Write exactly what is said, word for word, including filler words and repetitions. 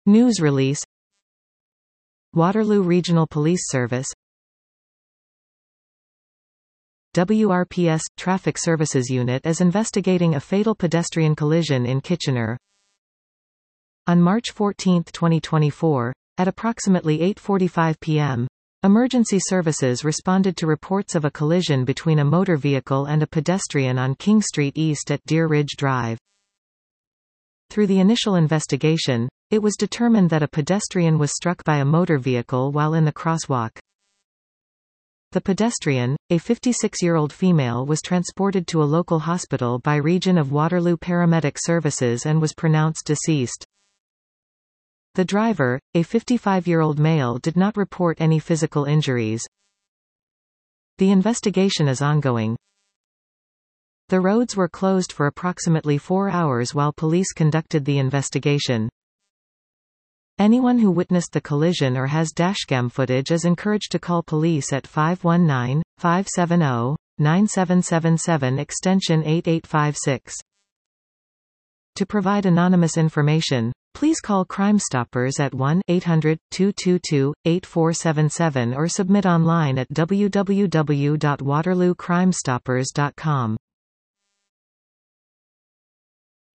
News release. Waterloo Regional Police Service. W R P S – Traffic Services Unit is investigating a fatal pedestrian collision in Kitchener. On March fourteenth twenty twenty-four, at approximately eight forty-five p m, emergency services responded to reports of a collision between a motor vehicle and a pedestrian on King Street East at Deer Ridge Drive. Through the initial investigation, it was determined that a pedestrian was struck by a motor vehicle while in the crosswalk. The pedestrian, a fifty-six-year-old female, was transported to a local hospital by Region of Waterloo Paramedic Services and was pronounced deceased. The driver, a fifty-five-year-old male, did not report any physical injuries. The investigation is ongoing. The roads were closed for approximately four hours while police conducted the investigation. Anyone who witnessed the collision or has dashcam footage is encouraged to call police at five one nine, five seven zero, nine seven seven seven extension eight eight five six. To provide anonymous information, please call Crime Stoppers at one eight hundred, two two two, eight four seven seven or submit online at w w w dot waterloo crime stoppers dot com.